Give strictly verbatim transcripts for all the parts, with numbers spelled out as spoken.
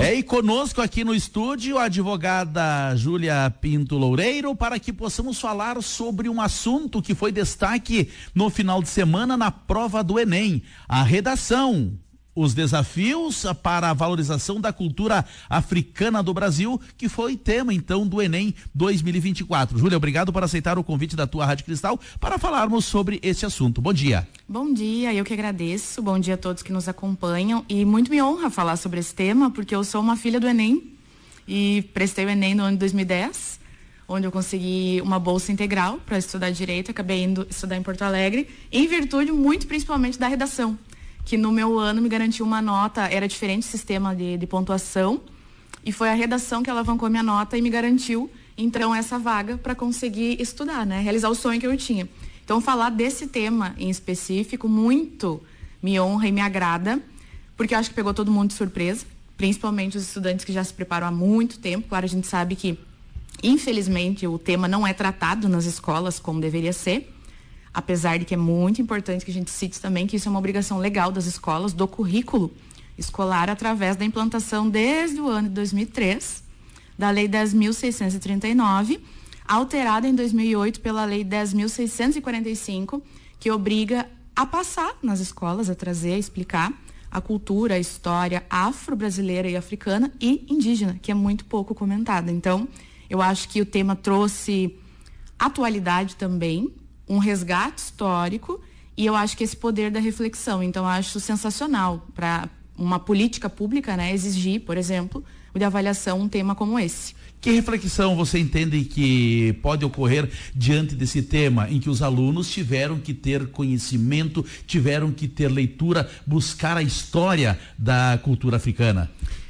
É, e conosco aqui no estúdio a advogada Júlia Pinto Loureiro, para que possamos falar sobre um assunto que foi destaque no final de semana na prova do Enem, a redação. Os desafios para a valorização da cultura africana do Brasil, que foi tema então do Enem dois mil e vinte e quatro. Júlia, obrigado por aceitar o convite da tua Rádio Cristal para falarmos sobre esse assunto. Bom dia. Bom dia, eu que agradeço. Bom dia a todos que nos acompanham e muito me honra falar sobre esse tema, porque eu sou uma filha do Enem e prestei o Enem no ano de dois mil e dez, onde eu consegui uma bolsa integral para estudar direito. Acabei indo estudar em Porto Alegre, em virtude muito principalmente da redação, que no meu ano me garantiu uma nota, era diferente o sistema de, de pontuação, e foi a redação que alavancou minha nota e me garantiu, então, essa vaga para conseguir estudar, né? Realizar o sonho que eu tinha. Então, falar desse tema em específico muito me honra e me agrada, porque eu acho que pegou todo mundo de surpresa, principalmente os estudantes que já se preparam há muito tempo. Claro, a gente sabe que, infelizmente, o tema não é tratado nas escolas como deveria ser, apesar de que é muito importante que a gente cite também que isso é uma obrigação legal das escolas, do currículo escolar, através da implantação desde o ano de dois mil e três, da Lei dez mil seiscentos e trinta e nove, alterada em dois mil e oito pela Lei dez mil seiscentos e quarenta e cinco, que obriga a passar nas escolas, a trazer, a explicar a cultura, a história afro-brasileira e africana e indígena, que é muito pouco comentada. Então, eu acho que o tema trouxe atualidade também, um resgate histórico, e eu acho que esse poder da reflexão. Então, eu acho sensacional para uma política pública, né, exigir, por exemplo, de avaliação um tema como esse. Que reflexão você entende que pode ocorrer diante desse tema, em que os alunos tiveram que ter conhecimento, tiveram que ter leitura, buscar a história da cultura africana?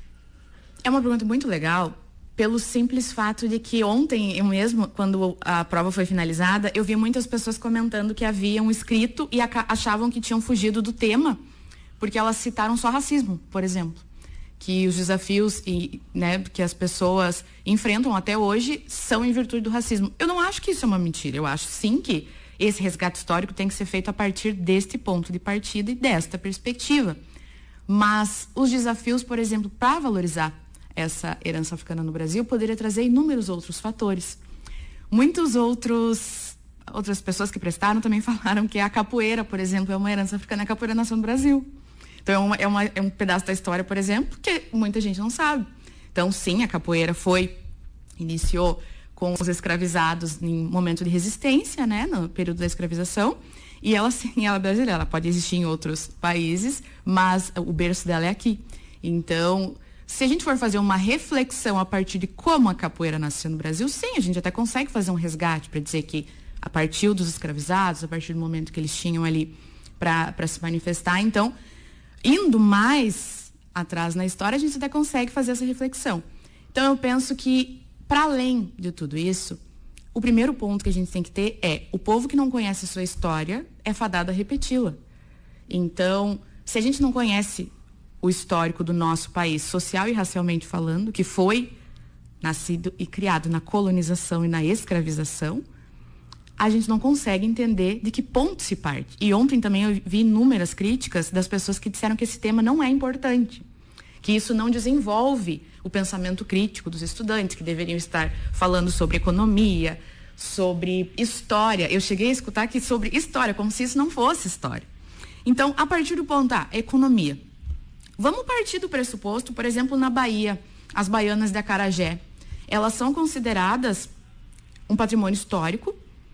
É uma pergunta muito legal, pelo simples fato de que ontem, eu mesmo, quando a prova foi finalizada, eu vi muitas pessoas comentando que haviam escrito e achavam que tinham fugido do tema, porque elas citaram só racismo, por exemplo. Que os desafios e, né, que as pessoas enfrentam até hoje são em virtude do racismo. Eu não acho que isso é uma mentira. Eu acho sim que esse resgate histórico tem que ser feito a partir deste ponto de partida e desta perspectiva. Mas os desafios, por exemplo, para valorizar essa herança africana no Brasil, poderia trazer inúmeros outros fatores. Muitos outros, outras pessoas que prestaram também falaram que a capoeira, por exemplo, é uma herança africana, a capoeira nasceu no Brasil. Então, é, uma, é, uma, é um pedaço da história, por exemplo, que muita gente não sabe. Então, sim, a capoeira foi, iniciou com os escravizados em momento de resistência, né, no período da escravização, e ela, sim, ela é brasileira, ela pode existir em outros países, mas o berço dela é aqui. Então, se a gente for fazer uma reflexão a partir de como a capoeira nasceu no Brasil, sim, a gente até consegue fazer um resgate para dizer que a partir dos escravizados, a partir do momento que eles tinham ali para se manifestar. Então, indo mais atrás na história, a gente até consegue fazer essa reflexão. Então, eu penso que, para além de tudo isso, o primeiro ponto que a gente tem que ter é: o povo que não conhece a sua história é fadado a repeti-la. Então, se a gente não conhece o histórico do nosso país, social e racialmente falando, que foi nascido e criado na colonização e na escravização, a gente não consegue entender de que ponto se parte. E ontem também eu vi inúmeras críticas das pessoas que disseram que esse tema não é importante, que isso não desenvolve o pensamento crítico dos estudantes, que deveriam estar falando sobre economia, sobre história. Eu cheguei a escutar aqui sobre história, como se isso não fosse história. Então, a partir do ponto A, economia. Vamos partir do pressuposto, por exemplo, na Bahia, as baianas de Acarajé, elas são consideradas um patrimônio histórico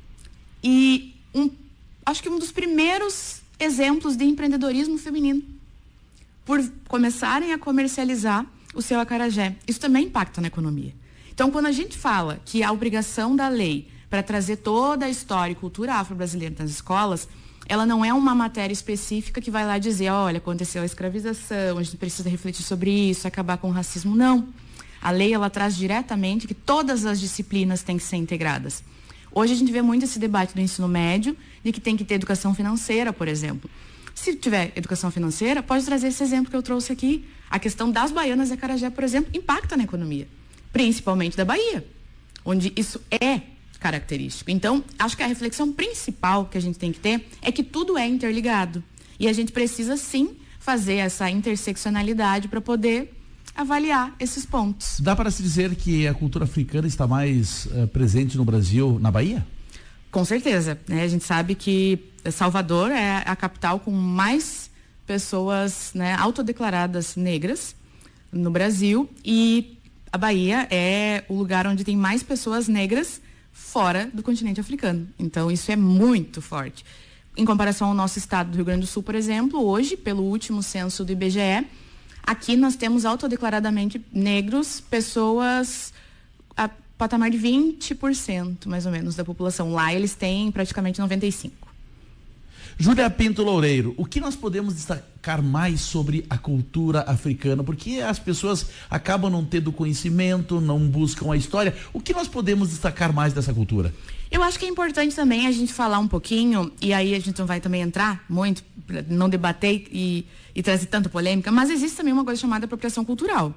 e um, acho que um dos primeiros exemplos de empreendedorismo feminino, por começarem a comercializar o seu acarajé. Isso também impacta na economia. Então, quando a gente fala que a obrigação da lei para trazer toda a história e cultura afro-brasileira nas escolas, ela não é uma matéria específica que vai lá dizer: olha, aconteceu a escravização, a gente precisa refletir sobre isso, acabar com o racismo. Não. A lei, ela traz diretamente que todas as disciplinas têm que ser integradas. Hoje a gente vê muito esse debate do ensino médio, de que tem que ter educação financeira, por exemplo. Se tiver educação financeira, pode trazer esse exemplo que eu trouxe aqui. A questão das baianas de Acarajé, por exemplo, impacta na economia, principalmente da Bahia, onde isso é característico. Então, acho que a reflexão principal que a gente tem que ter é que tudo é interligado. E a gente precisa, sim, fazer essa interseccionalidade para poder avaliar esses pontos. Dá para se dizer que a cultura africana está mais uh, presente no Brasil, na Bahia? Com certeza, né? A gente sabe que Salvador é a capital com mais pessoas, né, autodeclaradas negras no Brasil, e a Bahia é o lugar onde tem mais pessoas negras fora do continente africano. Então isso é muito forte. Em comparação ao nosso estado do Rio Grande do Sul, por exemplo, hoje, pelo último censo do I B G E, aqui nós temos autodeclaradamente negros, pessoas a patamar de vinte por cento, mais ou menos, da população. Lá eles têm praticamente noventa e cinco por cento. Júlia Pinto Loureiro, o que nós podemos destacar mais sobre a cultura africana? Porque as pessoas acabam não tendo conhecimento, não buscam a história. O que nós podemos destacar mais dessa cultura? Eu acho que é importante também a gente falar um pouquinho, e aí a gente não vai também entrar muito, não debater e, e trazer tanta polêmica, mas existe também uma coisa chamada apropriação cultural.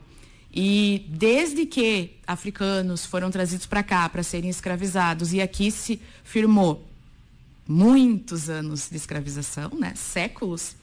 E desde que africanos foram trazidos para cá para serem escravizados, e aqui se firmou muitos anos de escravização, né? Séculos,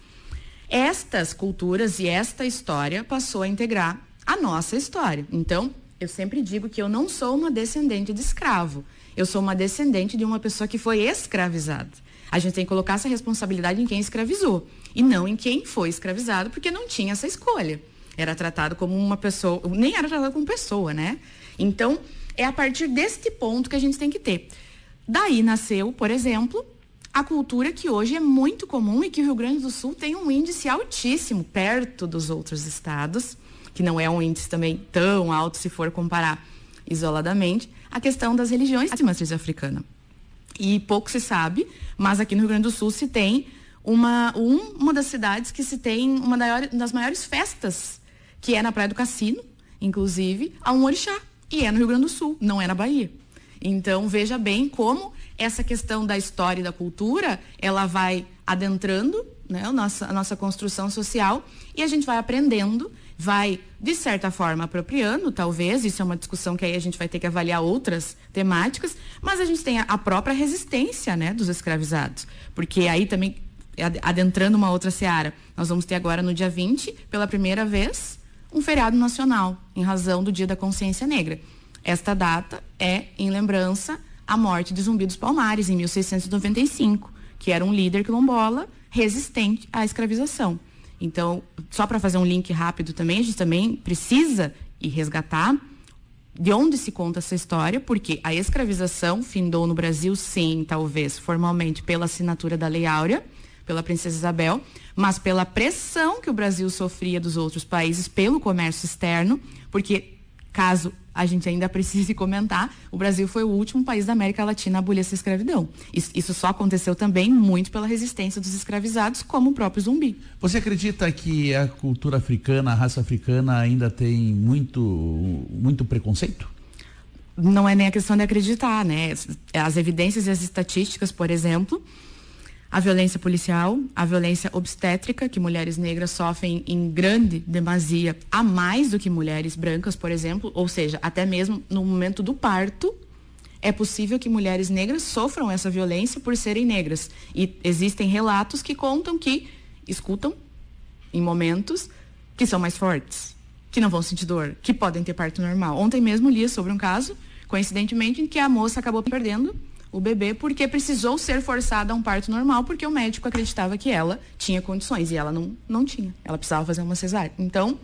estas culturas e esta história passou a integrar a nossa história. Então, eu sempre digo que eu não sou uma descendente de escravo, eu sou uma descendente de uma pessoa que foi escravizada. A gente tem que colocar essa responsabilidade em quem escravizou e não em quem foi escravizado, porque não tinha essa escolha. Era tratado como uma pessoa, nem era tratado como pessoa, né? Então, é a partir deste ponto que a gente tem que ter. Daí nasceu, por exemplo, a cultura que hoje é muito comum e que o Rio Grande do Sul tem um índice altíssimo, perto dos outros estados, que não é um índice também tão alto se for comparar isoladamente, a questão das religiões de matriz africana. E pouco se sabe, mas aqui no Rio Grande do Sul se tem uma, um, uma das cidades que se tem uma das maiores festas, que é na Praia do Cassino, inclusive, a um orixá, e é no Rio Grande do Sul, não é na Bahia. Então, veja bem como essa questão da história e da cultura, ela vai adentrando, né, a nossa, a nossa construção social, e a gente vai aprendendo, vai, de certa forma, apropriando, talvez, isso é uma discussão que aí a gente vai ter que avaliar outras temáticas, mas a gente tem a, a própria resistência, né, dos escravizados, porque aí também, adentrando uma outra seara, nós vamos ter agora no dia vinte, pela primeira vez, um feriado nacional, em razão do Dia da Consciência Negra. Esta data é em lembrança à morte de Zumbi dos Palmares, em mil seiscentos e noventa e cinco, que era um líder quilombola resistente à escravização. Então, só para fazer um link rápido também, a gente também precisa ir resgatar de onde se conta essa história, porque a escravização findou no Brasil, sim, talvez, formalmente, pela assinatura da Lei Áurea, pela Princesa Isabel, mas pela pressão que o Brasil sofria dos outros países pelo comércio externo, porque, caso a gente ainda precise comentar, o Brasil foi o último país da América Latina a abolir essa escravidão. Isso, isso só aconteceu também muito pela resistência dos escravizados, como o próprio Zumbi. Você acredita que a cultura africana, a raça africana ainda tem muito, muito preconceito? Não é nem a questão de acreditar, né? As evidências e as estatísticas, por exemplo, a violência policial, a violência obstétrica, que mulheres negras sofrem em grande demasia, a mais do que mulheres brancas, por exemplo, ou seja, até mesmo no momento do parto, é possível que mulheres negras sofram essa violência por serem negras. E existem relatos que contam que escutam em momentos que são mais fortes, que não vão sentir dor, que podem ter parto normal. Ontem mesmo li sobre um caso, coincidentemente, em que a moça acabou perdendo o bebê porque precisou ser forçada a um parto normal, porque o médico acreditava que ela tinha condições e ela não, não tinha. Ela precisava fazer uma cesárea. Então,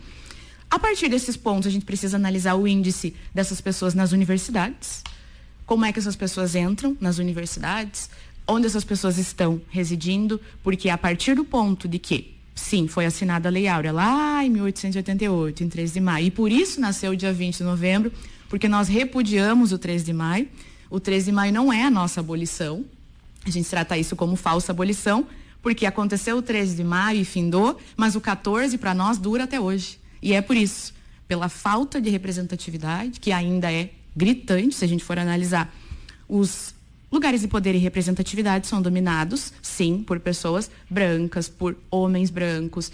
a partir desses pontos, a gente precisa analisar o índice dessas pessoas nas universidades, como é que essas pessoas entram nas universidades, onde essas pessoas estão residindo, porque a partir do ponto de que, sim, foi assinada a Lei Áurea lá em mil oitocentos e oitenta e oito, em treze de maio, e por isso nasceu o dia vinte de novembro, porque nós repudiamos o treze de maio. O treze de maio não é a nossa abolição, a gente trata isso como falsa abolição, porque aconteceu o treze de maio e findou, mas o quatorze para nós dura até hoje. E é por isso, pela falta de representatividade, que ainda é gritante, se a gente for analisar, os lugares de poder e representatividade são dominados, sim, por pessoas brancas, por homens brancos.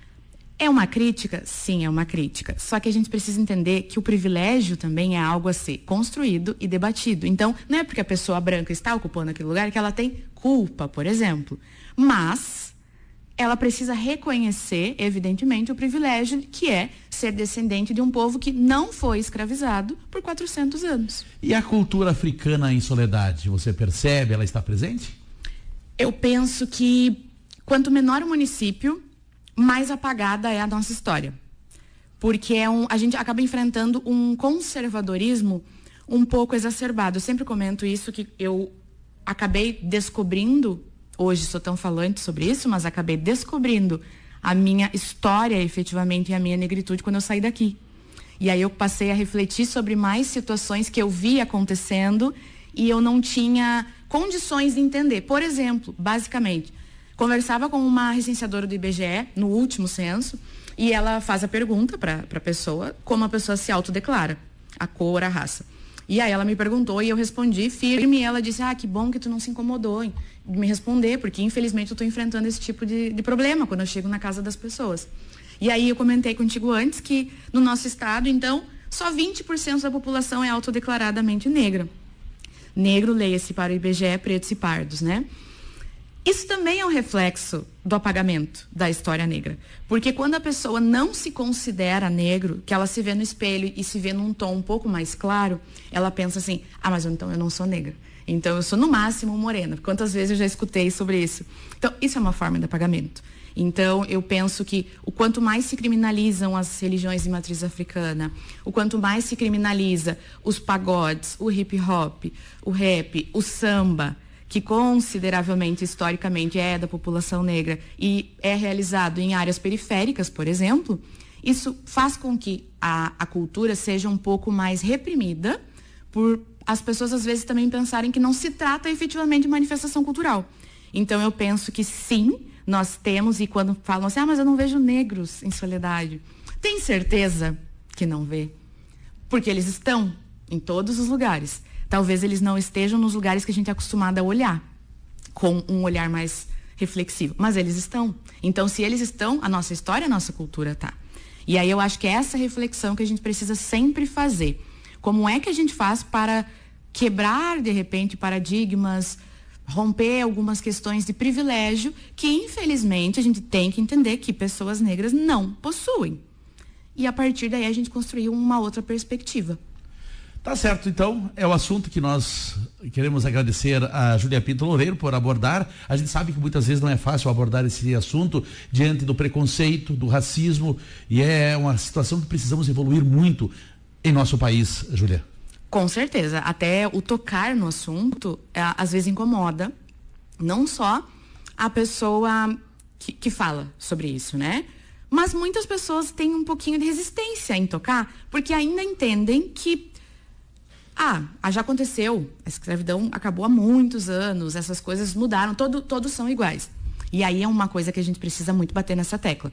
É uma crítica? Sim, é uma crítica. Só que a gente precisa entender que o privilégio também é algo a ser construído e debatido. Então, não é porque a pessoa branca está ocupando aquele lugar que ela tem culpa, por exemplo. Mas ela precisa reconhecer, evidentemente, o privilégio que é ser descendente de um povo que não foi escravizado por quatrocentos anos. E a cultura africana em Soledade, você percebe, ela está presente? Eu penso que quanto menor o município, mais apagada é a nossa história. Porque é um, a gente acaba enfrentando um conservadorismo um pouco exacerbado. Eu sempre comento isso, que eu acabei descobrindo, hoje sou tão falante sobre isso, mas acabei descobrindo a minha história efetivamente e a minha negritude quando eu saí daqui. E aí eu passei a refletir sobre mais situações que eu vi acontecendo e eu não tinha condições de entender. Por exemplo, basicamente, conversava com uma recenseadora do I B G E no último censo e ela faz a pergunta para a pessoa como a pessoa se autodeclara, a cor, a raça. E aí ela me perguntou e eu respondi firme e ela disse, ah, que bom que tu não se incomodou em me responder, porque infelizmente eu estou enfrentando esse tipo de, de problema quando eu chego na casa das pessoas. E aí eu comentei contigo antes que no nosso estado, então, só vinte por cento da população é autodeclaradamente negra. Negro, leia-se para o I B G E, pretos e pardos, né? Isso também é um reflexo do apagamento da história negra. Porque quando a pessoa não se considera negro, que ela se vê no espelho e se vê num tom um pouco mais claro, ela pensa assim, ah, mas então eu não sou negra. Então eu sou no máximo morena. Quantas vezes eu já escutei sobre isso? Então, isso é uma forma de apagamento. Então, eu penso que o quanto mais se criminalizam as religiões de matriz africana, o quanto mais se criminaliza os pagodes, o hip hop, o rap, o samba, que consideravelmente, historicamente, é da população negra e é realizado em áreas periféricas, por exemplo, isso faz com que a, a cultura seja um pouco mais reprimida por as pessoas, às vezes, também pensarem que não se trata efetivamente de manifestação cultural. Então, eu penso que sim, nós temos, e quando falam assim, ah, mas eu não vejo negros em Soledade. Tem certeza que não vê? Porque eles estão em todos os lugares. Talvez eles não estejam nos lugares que a gente é acostumado a olhar, com um olhar mais reflexivo. Mas eles estão. Então, se eles estão, a nossa história, a nossa cultura tá. E aí eu acho que é essa reflexão que a gente precisa sempre fazer. Como é que a gente faz para quebrar, de repente, paradigmas, romper algumas questões de privilégio que, infelizmente, a gente tem que entender que pessoas negras não possuem. E, a partir daí, a gente construiu uma outra perspectiva. Tá certo, então, é o assunto que nós queremos agradecer a Júlia Pinto Loureiro por abordar. A gente sabe que muitas vezes não é fácil abordar esse assunto diante do preconceito, do racismo, e é uma situação que precisamos evoluir muito em nosso país, Júlia. Com certeza, até o tocar no assunto, é, às vezes incomoda, não só a pessoa que, que fala sobre isso, né? Mas muitas pessoas têm um pouquinho de resistência em tocar, porque ainda entendem que Ah, já aconteceu, a escravidão acabou há muitos anos, essas coisas mudaram, todo, todos são iguais. E aí é uma coisa que a gente precisa muito bater nessa tecla.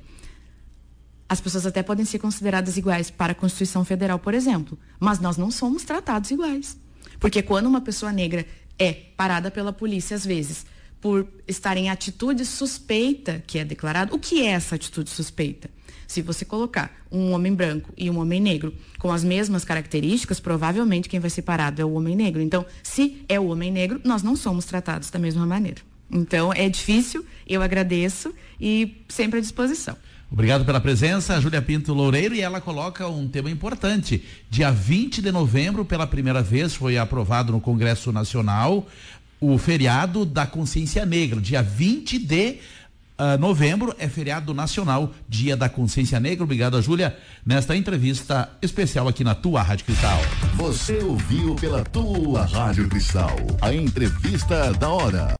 As pessoas até podem ser consideradas iguais para a Constituição Federal, por exemplo, mas nós não somos tratados iguais. Porque quando uma pessoa negra é parada pela polícia, às vezes, por estar em atitude suspeita, que é declarado, o que é essa atitude suspeita? Se você colocar um homem branco e um homem negro com as mesmas características, provavelmente quem vai ser parado é o homem negro. Então, se é o homem negro, nós não somos tratados da mesma maneira. Então, é difícil, eu agradeço e sempre à disposição. Obrigado pela presença, Júlia Pinto Loureiro, e ela coloca um tema importante. Dia vinte de novembro, pela primeira vez, foi aprovado no Congresso Nacional o feriado da Consciência Negra. Dia vinte de Uh, novembro é feriado nacional, Dia da Consciência Negra. Obrigado a Júlia nesta entrevista especial aqui na tua Rádio Cristal. Você ouviu pela tua Rádio Cristal a entrevista da hora.